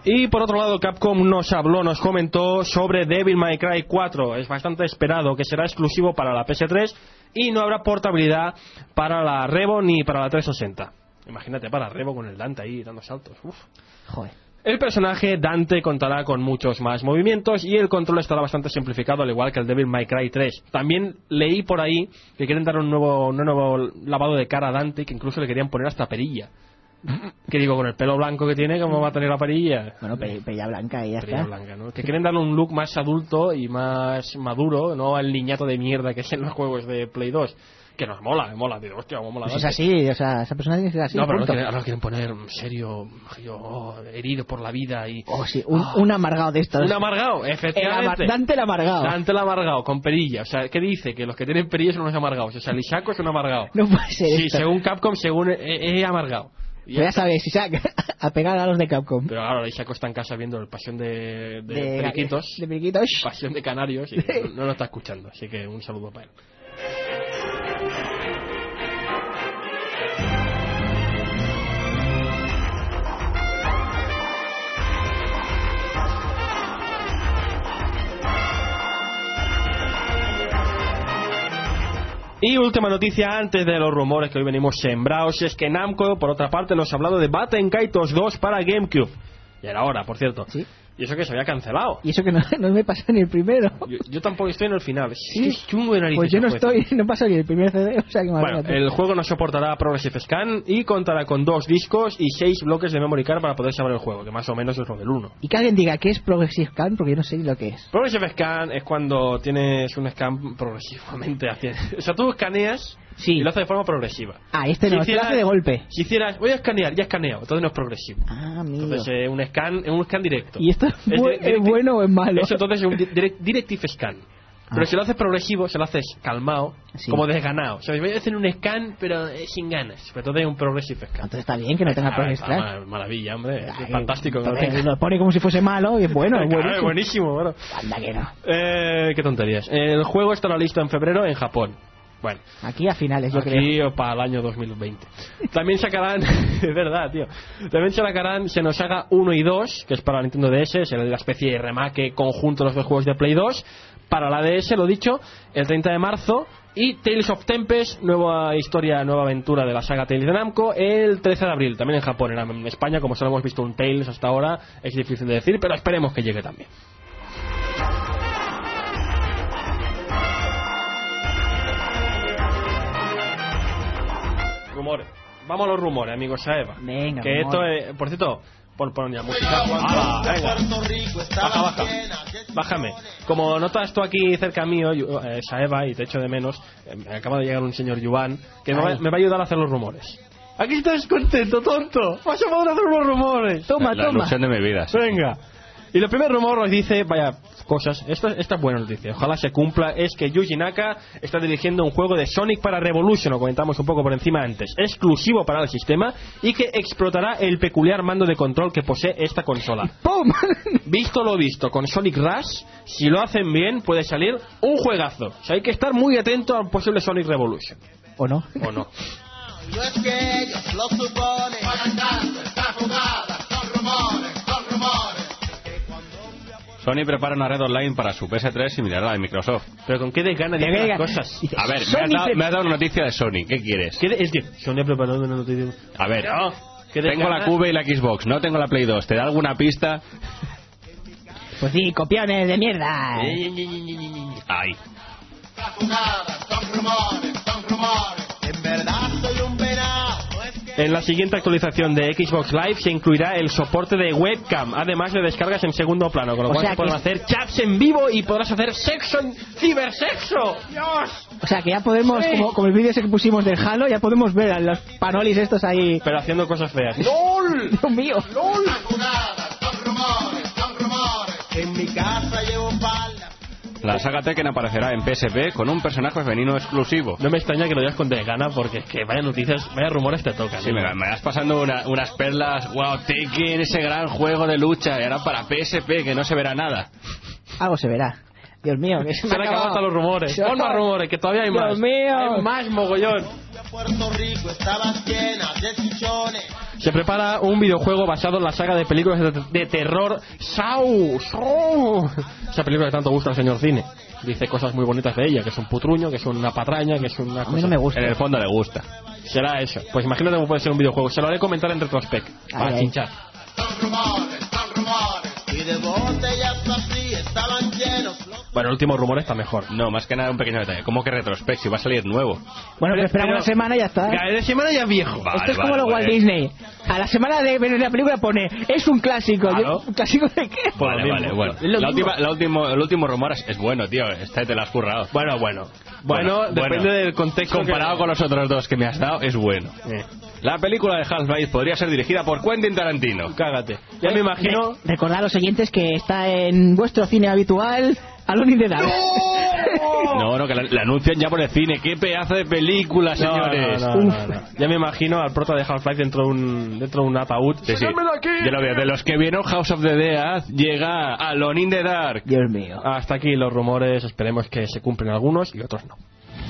Y por otro lado, Capcom nos habló, nos comentó sobre Devil May Cry cuatro. Es bastante esperado que será exclusivo para la P S tres y no habrá portabilidad para la Revo ni para la trescientos sesenta. Imagínate para la Revo con el Dante ahí dando saltos. Uf. Joder. El personaje Dante contará con muchos más movimientos y el control estará bastante simplificado, al igual que el Devil May Cry tres. También leí por ahí que quieren dar un nuevo, un nuevo lavado de cara a Dante, que incluso le querían poner hasta perilla. Que digo, con el pelo blanco que tiene, ¿cómo va a tener la perilla? Bueno, pe- perilla blanca y ya Perilla está. blanca, ¿no? Que quieren darle un look más adulto y más maduro, no al niñato de mierda que es en los juegos de Play dos. Que nos mola, me mola, digo, hostia, cómo mola. Pues es Dante. así, o sea, esa persona tiene que ser así. No, pero ahora punto. lo quieren, ahora lo quieren poner serio, yo, oh, herido por la vida y... Oh, sí, un, Ah. un amargado de estos. Un amargado, El efectivamente. amar- Dante el amargado. Dante el amargado, con perilla. O sea, ¿qué dice? Que los que tienen perilla son los amargados. O sea, el Ishaco es un amargado. No puede ser Sí, esto. según Capcom, según es amargado. Y Pues ya está. sabes, Isaac, a pegar a los de Capcom. Pero ahora el Ishaco está en casa viendo el Pasión de, de, De- Periquitos. de periquitos. Pasión de Canarios y no, no lo está escuchando. Así que un saludo para él. Y última noticia antes de los rumores que hoy venimos sembrados, es que Namco, por otra parte, nos ha hablado de Baten Kaitos dos para GameCube. Y era hora, por cierto. Sí. Y eso que se había cancelado. Y eso que no, no me pasó ni el primero. Yo, yo tampoco estoy en el final. Es, Sí. es chungo de narices Pues yo no el juego. estoy, no pasó ni el primer C D, o sea que Bueno, imagínate. el juego no soportará Progressive Scan y contará con dos discos y seis bloques de memory card para poder saber el juego, que más o menos es lo del uno. Y que alguien diga qué es Progressive Scan, porque yo no sé ni lo que es. Progressive Scan es cuando tienes un scan progresivamente hacia... O sea, tú escaneas Sí. y lo haces de forma progresiva. Ah, este no, Si este lo hicieras- hace de golpe. Si hicieras, voy a escanear, ya he escaneado, entonces no es progresivo. Ah, amigo. Entonces eh, un scan es un scan directo. ¿Y esto es, bu- direct- es bueno o es malo? Eso entonces es un di- direct- directive scan. Pero Ah. si lo haces progresivo, si lo haces calmado, Sí. como desganado. O sea, voy a hacer un scan, pero eh, sin ganas. Pero entonces es un progressive scan. Entonces está bien que no tenga Ah, Progressive está Scan. ma- maravilla, hombre. Ay, Es fantástico. que no entonces tenga- lo pone como si fuese malo y es bueno, es Claro, buenísimo. es buenísimo, bueno. Anda que no. Eh, qué tonterías. El juego estará listo en febrero en Japón. Bueno, Aquí a finales, yo creo. aquí o para el año dos mil veinte. También sacarán, es verdad, tío. También sacarán Xenosaga uno y dos, que es para la Nintendo D S, es la especie de remake conjunto de los dos juegos de Play dos. Para la D S, lo dicho, el treinta de marzo. Y Tales of Tempest, nueva historia, nueva aventura de la saga Tales de Namco, el trece de abril, también en Japón. En España, como solo hemos visto un Tales hasta ahora, es difícil de decir, pero esperemos que llegue también. Rumores. Vamos a los rumores, amigos Saeva. Venga, que esto rumores. es, por cierto, por poner música. ¡Hala! Venga. Baja, baja. Bájame. Como notas tú aquí cerca mío, Yu- eh, Saeva, y te echo de menos, eh, me acaba de llegar un señor Yuan que me va, Ay. me va a ayudar a hacer los rumores. Aquí estás contento, tonto. Vas a poder hacer los rumores. Toma, La toma. ilusión de mi vida. sí. Venga. Y el primer rumor nos dice, vaya cosas, esto, esta es buena noticia, ojalá se cumpla, es que Yuji Naka está dirigiendo un juego de Sonic para Revolution, lo comentamos un poco por encima antes, exclusivo para el sistema y que explotará el peculiar mando de control que posee esta consola. ¡Pum! Visto lo visto con Sonic Rush, si lo hacen bien puede salir un juegazo. O sea, hay que estar muy atento a un posible Sonic Revolution. ¿O no? ¿O no? No es que ellos lo suponen. Faltando esta jugada, son rumores, son rumores. Sony prepara una red online para su P S tres similar a la de Microsoft. Pero con qué desgana Que dice venga. las cosas. Dice, A ver, me Sony has, dado, pre- me has dado una noticia de Sony. ¿Qué quieres? ¿Qué de- es que Sony ha preparado una noticia. A ver, No, ¿qué tengo desgana? la Cube y la Xbox, no tengo la Play dos. ¿Te da alguna pista? Pues sí, copiones de mierda. Ay. Esta jugada, son rumores, son rumores. En verdad soy un venado. No es que En la siguiente actualización de Xbox Live se incluirá el soporte de webcam, además de descargas en segundo plano, con lo O cual sea se podrán que- hacer chats en vivo y podrás hacer sexo en cibersexo. ¡Dios! O sea que ya podemos, Sí. como, como el vídeo ese que pusimos del Halo, ya podemos ver a los panolis estos ahí. Pero haciendo cosas feas. ¡Lol! Dios mío. esta jugada, son rumores, son rumores. En mi casa llevo falda. La saga Tekken aparecerá en P S P con un personaje femenino exclusivo. No me extraña que lo digas con desgana porque es que vaya noticias, vaya rumores te tocan. Sí, ¿eh? me, me vas pasando una- unas perlas. Wow, Tekken, ese gran juego de lucha. Y ahora para P S P, que no se verá nada. Algo se verá. Dios mío, que se me Se ha han acabado acabado. hasta los rumores. Se ha Pon más acabado. rumores, que todavía hay Dios más. mío. Hay más mogollón. Fui a Puerto Rico, estabas llena de chichones. Se prepara un videojuego basado en la saga de películas de, de terror Saw. Saw. Esa película que tanto gusta al señor cine. Dice cosas muy bonitas de ella, que es un putruño, que es una patraña, que es una cosa... A mí no me gusta. En el fondo le gusta. Será eso. Pues imagínate cómo puede ser un videojuego. Se lo haré comentar en Retrospect. Para Ay, ay. chinchar. Son rumores, son rumores. Y de botellas así estaban llenos los... Bueno, el último rumor está mejor. No, más que nada un pequeño detalle. ¿Cómo que retrospect? Si va a salir nuevo. Bueno, pero esperamos pero- una semana y ya está. Cada de semana ya viejo. Vale, Esto es como vale, los Walt vale. Disney. A la semana de ver la película pone, es un clásico. Claro. Yo, ¿un clásico de qué? Por Vale, lo vale, mismo. bueno. Es lo La mismo. última, la último, el último rumor es, es bueno, tío. Este te lo has currado. Bueno, bueno. Bueno, Bueno, depende bueno. del contexto. Comparado que- con los otros dos que me has dado, es bueno. Eh, La película de Half-Life podría ser dirigida por Quentin Tarantino. cágate. Ya me imagino... Re- recordad a los oyentes que está en vuestro cine habitual, Alone in the Dark. No, no, que la, la anuncian ya por el cine. ¡Qué pedazo de película, No, señores! no, no, no, no. Ya me imagino al prota de Half-Life dentro de un dentro de un ataúd. Sí, sí. ¡Sácame de aquí! Ya lo veo. De los que vieron House of the Dead, llega Alone in the Dark. Dios mío. Hasta aquí los rumores. Esperemos que se cumplen algunos y otros no.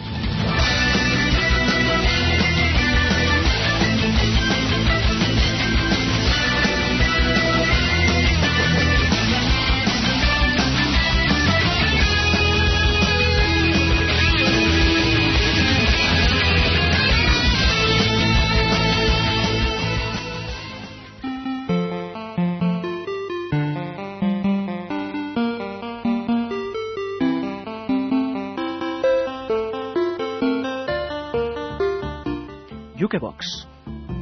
Jukebox.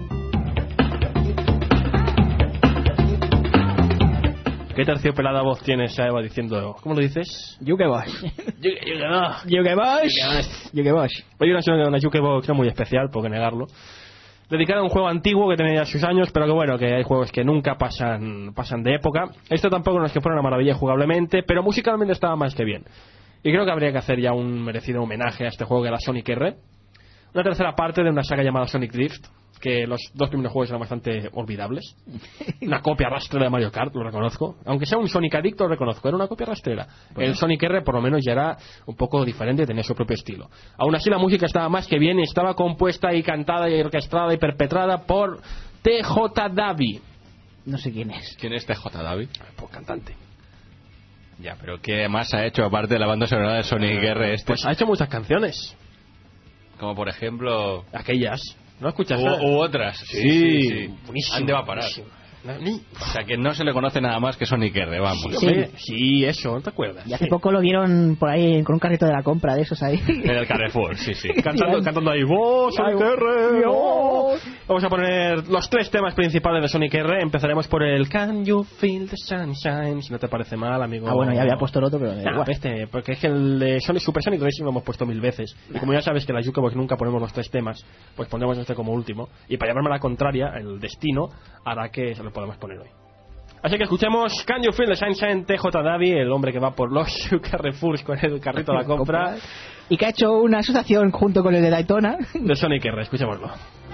¿Qué terciopelada voz tiene esa Eva diciendo? ¿Cómo lo dices? Jukebox. Jukebox. Jukebox. Hoy una, una Jukebox no muy especial, por qué negarlo. Dedicada a un juego antiguo que tenía ya sus años, pero que bueno, que hay juegos que nunca pasan pasan de época. Esto tampoco no es que fuera una maravilla jugablemente, pero musicalmente estaba más que bien. Y creo que habría que hacer ya un merecido homenaje a este juego que era Sonic R. Una tercera parte de una saga llamada Sonic Drift, que los dos primeros juegos eran bastante olvidables. Una copia rastrera de Mario Kart, lo reconozco. Aunque sea un Sonic adicto, lo reconozco. Era una copia rastrera. El Sonic R, por lo menos, ya era un poco diferente, tenía su propio estilo. Aún así, la música estaba más que bien y estaba compuesta y cantada y orquestada y perpetrada por T J Davi. No sé quién es. ¿Quién es T J Davi? Por cantante. Ya, pero ¿qué más ha hecho aparte de la banda sonora de Sonic R este? Pues ha hecho muchas canciones. Como por ejemplo... Aquellas. ¿No escuchas? U, u otras. Sí, sí, sí. Buenísimo, ¿Dónde va a parar? buenísimo. No, ni- O sea, que no se le conoce nada más que Sonic R, vamos. Sí, hombre, sí, eso, ¿no te acuerdas? Y hace Sí. poco lo vieron por ahí con un carrito de la compra de esos ahí. En el Carrefour, sí, sí. Cantando, cantando ahí, ¡vos, Sonic R! Dios. ¡Oh! Vamos a poner los tres temas principales de Sonic R. Empezaremos por el Can You Feel the Sunshine, si no te parece mal, amigo. Ah, bueno, ya había puesto el otro, pero me da Nah, igual. este, porque es que el de Sonic Super Sonic Racing lo hemos puesto mil veces. Y como ya sabes que en la Jukebox nunca ponemos los tres temas, pues pondremos este como último. Y para llamarme a la contraria, el destino hará que se lo podamos poner hoy. Así que escuchemos Can You Feel the Sunshine, T J Davi, el hombre que va por los Carrefours con el carrito de la compra Y que ha hecho una asociación junto con el de Daytona. de Sonic R. Escuchémoslo.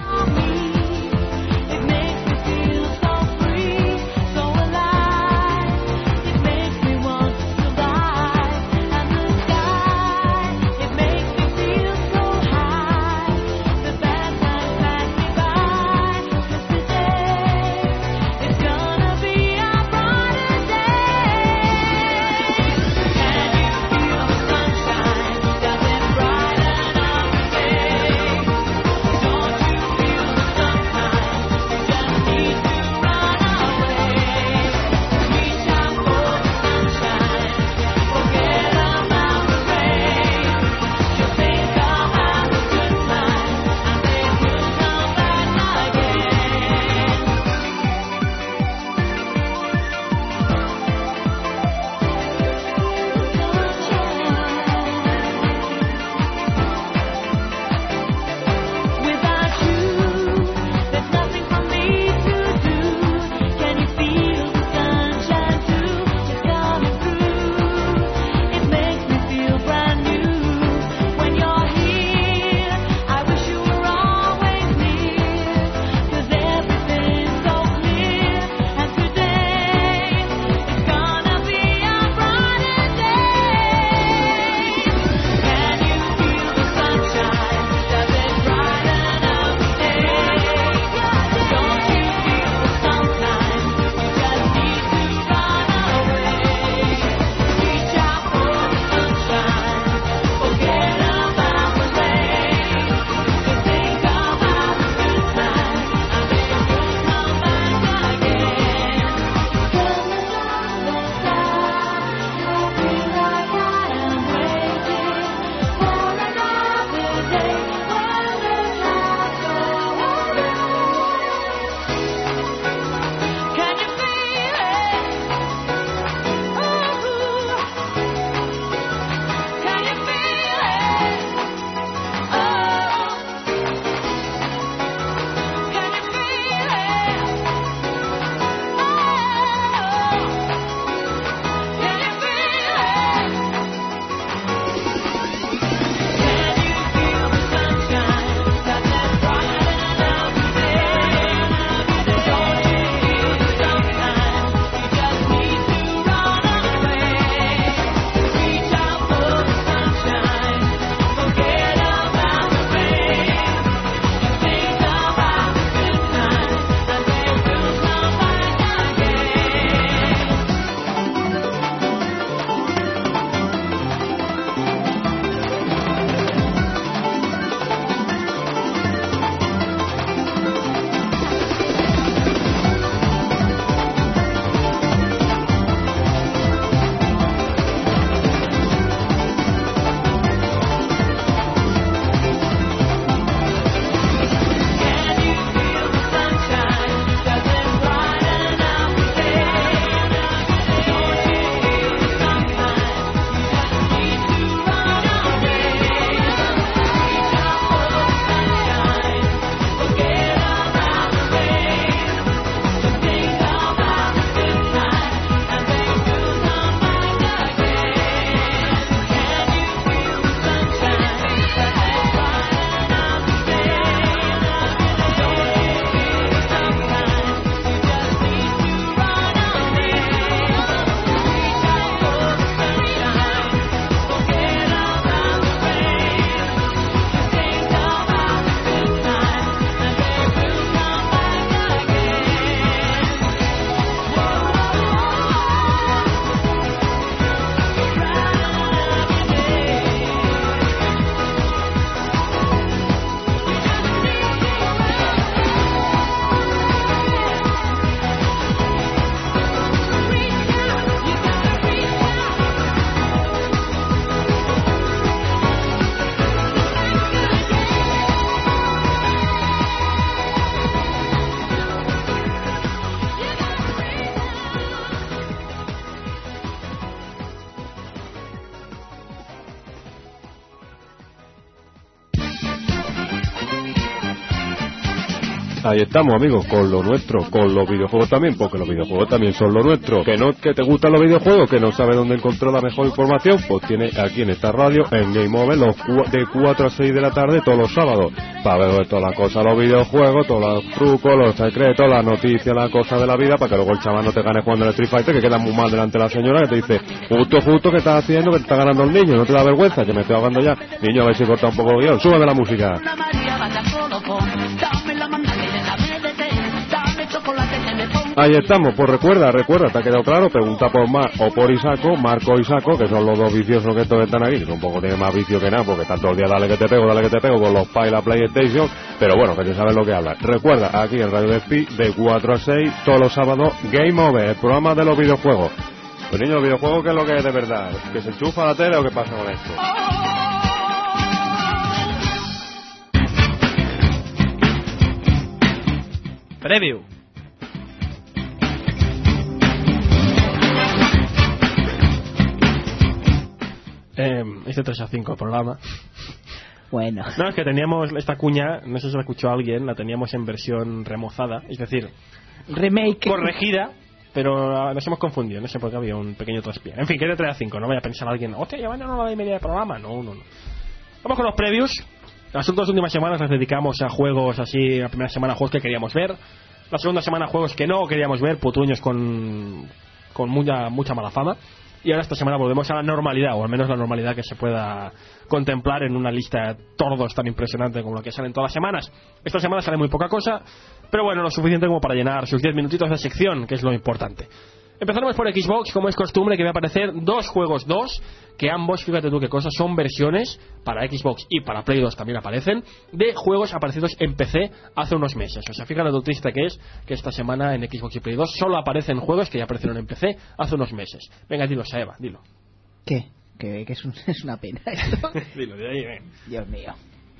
It makes me feel so free, so alive. It makes me want to survive. And the sky, it makes me feel so high. The bad times pass me by. 'Cause today is gonna be our brighter day. Can you feel the sunshine? Does it brighten up the day? Don't you feel Ahí estamos, amigos, con lo nuestro, con los videojuegos también, porque los videojuegos también son lo nuestro. Que no, que te gustan los videojuegos, que no sabes dónde encontrar la mejor información, pues tiene aquí en esta radio, en Game Over, los cu de cuatro a seis de la tarde todos los sábados, para ver todas las cosas, los videojuegos, todos los trucos, los secretos, las noticias, las cosas de la vida, para que luego el chaval no te gane jugando al Street Fighter, que queda muy mal delante de la señora, que te dice, justo, justo, que estás haciendo, que te está ganando el niño, no te da vergüenza, que me estoy ahogando ya. Niño, a ver si corta un poco el guión, súbame la música. Ahí estamos, pues recuerda, recuerda, te ha quedado claro, pregunta por Mar o por Isaco, Marco y Isaco, que son los dos viciosos que estos están aquí, que un poco tienen más vicio que nada, porque están todo el día dale que te pego, dale que te pego, con los pa y la PlayStation, pero bueno, que ya sabes lo que habla. Recuerda, aquí en Radio Despí, de cuatro a seis, todos los sábados, Game Over, el programa de los videojuegos. Pues niños, los videojuegos, ¿qué es lo que es de verdad? ¿Que se enchufa la tele o qué pasa con esto? Preview. Eh, este tres a cinco programa. Bueno. No, es que teníamos esta cuña, no sé si la escuchó alguien, la teníamos en versión remozada, es decir, remake. Corregida, pero nos hemos confundido, no sé por qué había un pequeño traspié. En fin, que es de tres a cinco, no vaya a pensar alguien, hostia, ya van a una hora y media de programa. No, no, no. Vamos con los previews. Las dos últimas semanas las dedicamos a juegos así, la primera semana a juegos que queríamos ver, la segunda semana a juegos que no queríamos ver, putuños con, con mucha, mucha mala fama. Y ahora esta semana volvemos a la normalidad, o al menos la normalidad que se pueda contemplar en una lista de tordos tan impresionante como la que salen todas las semanas. Esta semana sale muy poca cosa, pero bueno, lo suficiente como para llenar sus diez minutitos de sección, que es lo importante. Empezaremos por Xbox, como es costumbre, que va a aparecer dos juegos dos, que ambos, fíjate tú qué cosas, son versiones para Xbox y para Play dos también aparecen, de juegos aparecidos en P C hace unos meses. O sea, fíjate lo triste que es que esta semana en Xbox y Play dos solo aparecen juegos que ya aparecieron en P C hace unos meses. Venga, dilo, Saeva, dilo. ¿Qué? Que, que es, un, es una pena esto. Dilo, de ahí, ven. Dios mío.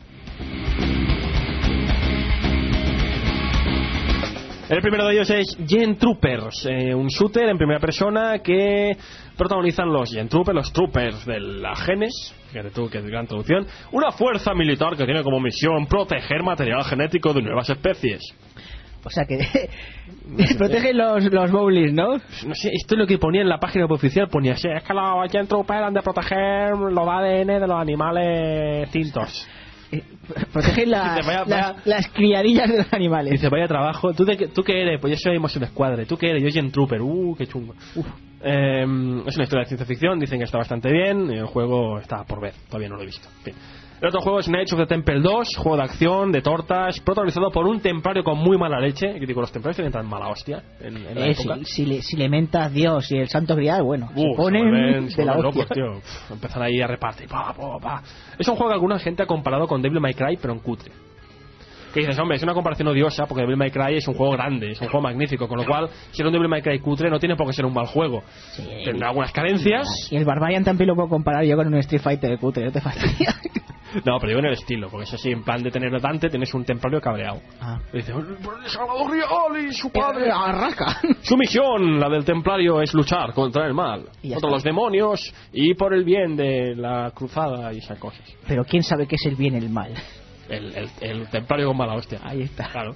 El primero de ellos es Gen Troopers, eh, un shooter en primera persona que protagonizan los Gen Troopers, los Troopers de la Genes, fíjate tú qué gran traducción, una fuerza militar que tiene como misión proteger material genético de nuevas especies. O sea que protegen los, los bowlies, ¿no? No sé, esto es lo que ponía en la página web oficial, ponía así, es que los Gen Troopers han de proteger los A D N de los animales cintos. Eh, protegen la, Dice, vaya, las, vaya. las criadillas de los animales. Dice, vaya trabajo. ¿Tú, de, ¿Tú qué eres? Pues yo soy Motion Squadron. ¿Tú qué eres? Yo Gen Trooper. Uh, qué chungo. Uf. Eh, es una historia de ciencia ficción. Dicen que está bastante bien. El juego está por ver. Todavía no lo he visto. En fin. El otro juego es Knights of the Temple dos, juego de acción, de tortas, protagonizado por un templario con muy mala leche. Y digo, los templarios tienen tan mala hostia en, en la eh, época. Si, si, le, si le mentas Dios y el Santo Grial, bueno, Uh, se ponen se vuelven, se de la vuelven hostia. locos, tío. Uf, empiezan ahí a repartir. Pa, pa, pa. Es un juego que alguna gente ha comparado con Devil May Cry, pero en cutre. Que dices, hombre, es una comparación odiosa porque Devil May Cry es un juego grande, es un juego magnífico, con lo cual, si era un Devil May Cry cutre, no tiene por qué ser un mal juego. Sí. Tendrá algunas carencias. Y el Barbarian también lo puedo comparar yo con un Street Fighter de cutre, no te fastidia. No, pero digo en el estilo, porque es así, en plan de tener a Dante, tienes un templario cabreado. Ah. Y dice, el Salvador Real y su padre. Arrasca. Su misión, la del templario, es luchar contra el mal, Y ya contra está. los demonios y por el bien de la cruzada y esas cosas. Pero quién sabe qué es el bien y el mal. El, el, el templario con mala hostia. Ahí está. Claro.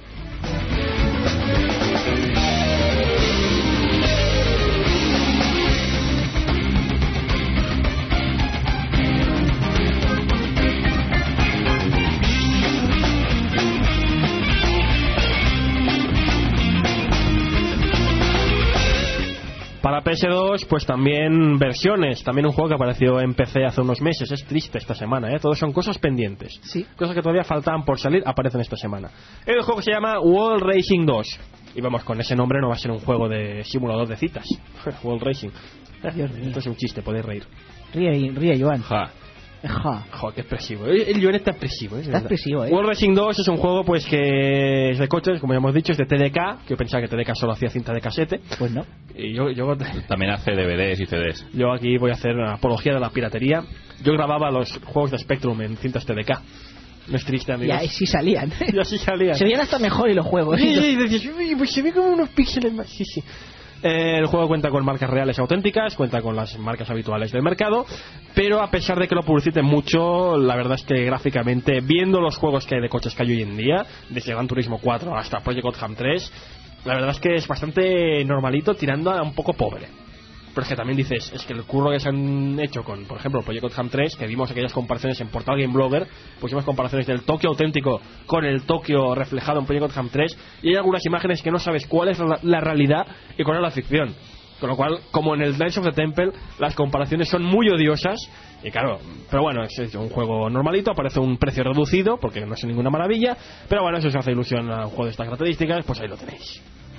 Para P S dos, pues también versiones. También un juego que apareció en P C hace unos meses. Es triste esta semana, ¿eh? Todos son cosas pendientes. Sí. Cosas que todavía faltaban por salir, aparecen esta semana. El juego se llama World Racing dos. Y vamos, con ese nombre no va a ser un juego de simulador de citas. World Racing. Dios mío. Esto es un chiste, podéis reír. Ríe, ríe, Joan. Ja. Ja. Joder, qué expresivo. El, el Joan está expresivo, ¿eh? Está expresivo, ¿eh? World Racing dos es un juego pues que es de coches, como ya hemos dicho, es de T D K, que yo pensaba que T D K solo hacía cinta de casete. Pues no. Y yo, yo, También hace D V Ds y C Ds. yo aquí voy a hacer una apología de la piratería. Yo grababa los juegos de Spectrum en cintas T D K. No es triste, Y amigos. ahí sí salían. Y así salían. Se veían hasta mejor y los juegos. Sí, sí, y decías, uy, pues se ve como unos píxeles más. Sí, sí. Eh, el juego cuenta con marcas reales auténticas, cuenta con las marcas habituales del mercado, pero a pesar de que lo publiciten mucho, la verdad es que gráficamente, viendo los juegos que hay de coches que hay hoy en día, desde Gran Turismo cuatro hasta Project Gotham tres, la verdad es que es bastante normalito, tirando a un poco pobre. Pero es que también dices, es que el curro que se han hecho con, por ejemplo, el Project Gotham tres, que vimos aquellas comparaciones en Portal Game Blogger, pusimos comparaciones del Tokio auténtico con el Tokio reflejado en Project Gotham tres, y hay algunas imágenes que no sabes cuál es la, la realidad y cuál es la ficción. Con lo cual, como en el Knights of the Temple, las comparaciones son muy odiosas. Y claro, pero bueno, es un juego normalito, aparece un precio reducido, porque no es ninguna maravilla. Pero bueno, si os hace ilusión a un juego de estas características, pues ahí lo tenéis.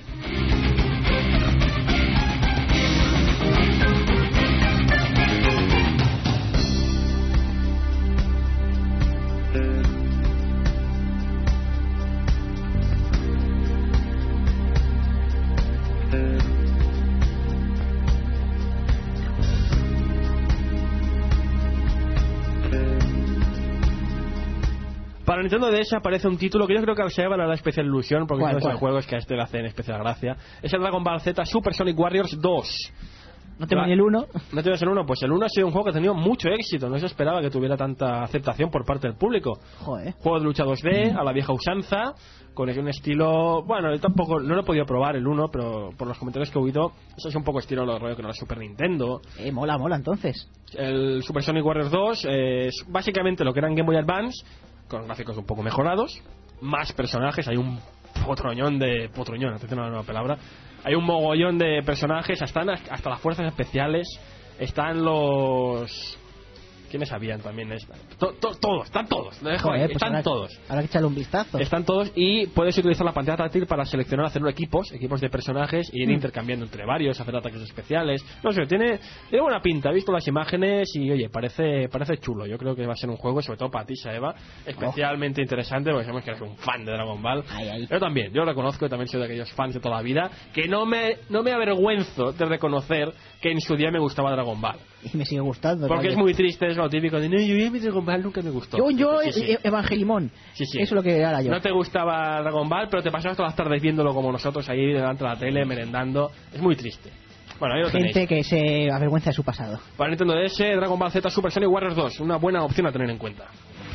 Para Nintendo D S aparece un título que yo creo que a Seba le da especial ilusión, porque son esos juegos que a este le hacen especial gracia. Es el Dragon Ball Z Super Sonic Warriors dos. ¿No tengo ni el uno? ¿No tienes el uno? Pues el uno ha sido un juego que ha tenido mucho éxito. No se esperaba que tuviera tanta aceptación por parte del público. Joder. Juego de lucha dos D, a la vieja usanza, con un estilo... Bueno, yo tampoco... No lo he podido probar el uno, pero por los comentarios que he oído, eso es un poco estilo lo rollo que no la Super Nintendo. Eh, mola, mola, entonces. El Super Sonic Warriors dos es básicamente lo que era en Game Boy Advance, con gráficos un poco mejorados, más personajes, hay un potroñón de... Potroñón, atención a la nueva palabra. Hay un mogollón de personajes, están hasta las fuerzas especiales, están los... ¿Quiénes habían también? To, to, todos, están todos, lo dejo Joder, ahí, pues están habrá, todos. Habrá que echarle un vistazo. Están todos y puedes utilizar la pantalla táctil para seleccionar, hacer equipos, equipos de personajes y ir Mm. intercambiando entre varios, hacer ataques especiales. No sé, tiene, tiene buena pinta, he visto las imágenes y oye, parece parece chulo. Yo creo que va a ser un juego, sobre todo para ti, Saeva, especialmente oh. interesante, porque sabemos que eres un fan de Dragon Ball. Ay, ay. Yo también, yo lo reconozco, también soy de aquellos fans de toda la vida, que no me, no me avergüenzo de reconocer que en su día me gustaba Dragon Ball. Y me sigue gustando. Porque es muy triste, es lo típico de no, yo mi Dragon Ball nunca me gustó. Yo, yo, sí, sí. Evangelimón. Sí, sí. Eso es lo que era yo. No te gustaba Dragon Ball, pero te pasabas todas las tardes viéndolo como nosotros ahí delante de la tele, merendando. Es muy triste. Bueno, ahí lo tenéis. Gente que se avergüenza de su pasado. Para Nintendo D S, Dragon Ball Z Super Sonic Warriors dos, una buena opción a tener en cuenta.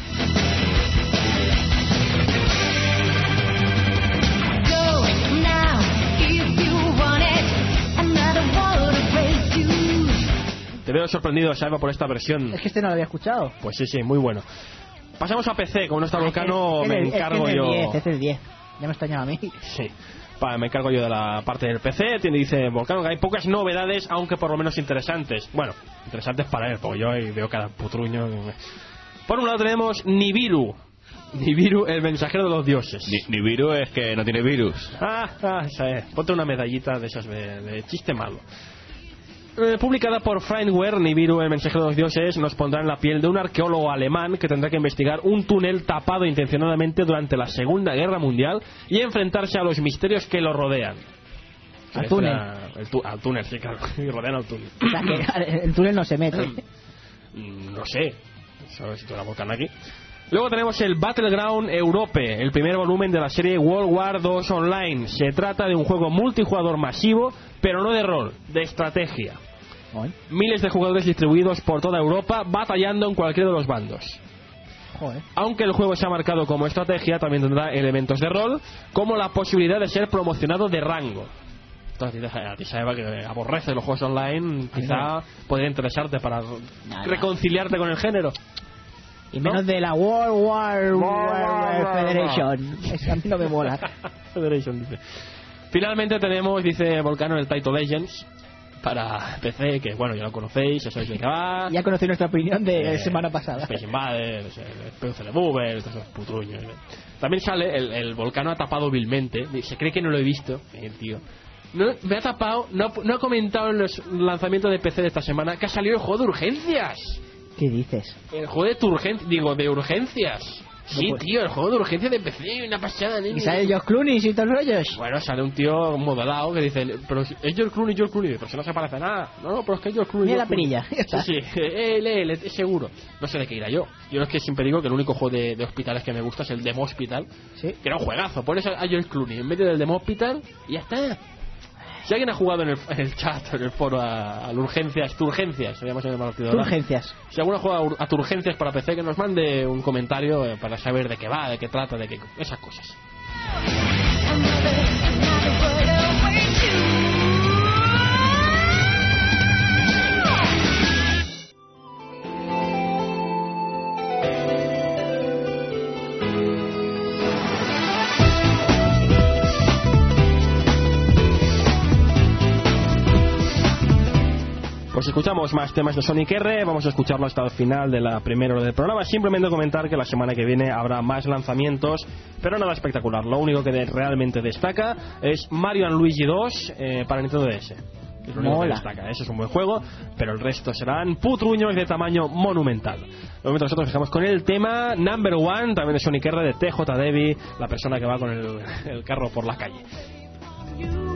Te veo sorprendido, Salva, por esta versión. Es que este no lo había escuchado. Pues sí, sí, muy bueno. Pasamos a P C, como no está Volcano, es, me es, encargo es yo. diez, es el diez. Ya me extrañaba a mí. Sí. Pa, me encargo yo de la parte del P C. Tiene, dice Volcano que hay pocas novedades, aunque por lo menos interesantes. Bueno, interesantes para él, porque yo ahí veo cada putruño. Por un lado tenemos Nibiru. Nibiru, el mensajero de los dioses. Ni, Nibiru es que no tiene virus. Ah, ah, esa es. Ponte una medallita de esas de, de chiste malo. Eh, publicada por Frameware, Nibiru, el mensajero de los dioses, nos pondrá en la piel de un arqueólogo alemán que tendrá que investigar un túnel tapado intencionadamente durante la Segunda Guerra Mundial y enfrentarse a los misterios que lo rodean. Al túnel. El tu, al túnel, sí, claro. Y rodean al túnel. O sea, que el túnel no se mete. No sé. A ver si tengo la boca aquí. Luego tenemos el Battleground Europe, el primer volumen de la serie World War dos Online. Se trata de un juego multijugador masivo, pero no de rol, de estrategia. Joder. Miles de jugadores distribuidos por toda Europa, batallando en cualquiera de los bandos. Joder. Aunque el juego se ha marcado como estrategia, también tendrá elementos de rol, como la posibilidad de ser promocionado de rango. Entonces, a ti, Saeva, que aborrece los juegos online, quizá podría interesarte para Nada. reconciliarte con el género. Y menos ¿no? de la World War, War, War Federation. Eso a mí no me mola. Federation, dice. Finalmente tenemos, dice Volcano, el Taito Legends para P C, que bueno, ya lo conocéis, ya sabéis de qué va. Ya conocí nuestra opinión de la eh, semana pasada. Space Invaders, el P C de Boober, estos putruños. También sale el, el Volcano ha tapado vilmente, se cree que no lo he visto, eh, tío. No, me ha tapado, no, no ha comentado en los lanzamientos de P C de esta semana que ha salido el juego de urgencias. ¿Qué dices? El juego de tu urgen... digo, de urgencias. Sí, no, pues... tío, el juego de urgencias de P C, una pasada, niño. ¿Y sale George Clooney y todos los rollos? Bueno, sale un tío modelado que dice, pero es George Clooney, George Clooney, pero si no se parece a nada. No, no, pero es que es George Clooney. Mira la perilla, ya está. Sí, sí, él, él, es seguro. No sé de qué irá yo. Yo es que siempre digo que el único juego de, de hospitales que me gusta es el Demo Hospital. Sí. Que era un juegazo, pones a George Clooney en medio del Demo Hospital y ya está. Si alguien ha jugado en el, en el chat, en el foro a, a Urgencias, Turgencias, sabíamos en el partido. Urgencias. Si alguno juega a Turgencias para P C, que nos mande un comentario eh, para saber de qué va, de qué trata, de qué esas cosas. Pues escuchamos más temas de Sonic R, vamos a escucharlo hasta el final de la primera hora del programa. Simplemente comentar que la semana que viene habrá más lanzamientos, pero nada espectacular. Lo único que de, realmente destaca es Mario and Luigi dos eh, para Nintendo D S. Es lo único que destaca. Ese es un buen juego, pero el resto serán putruños de tamaño monumental. De momento nosotros dejamos con el tema Number One, también de Sonic R, de T J Devi, la persona que va con el, el carro por la calle.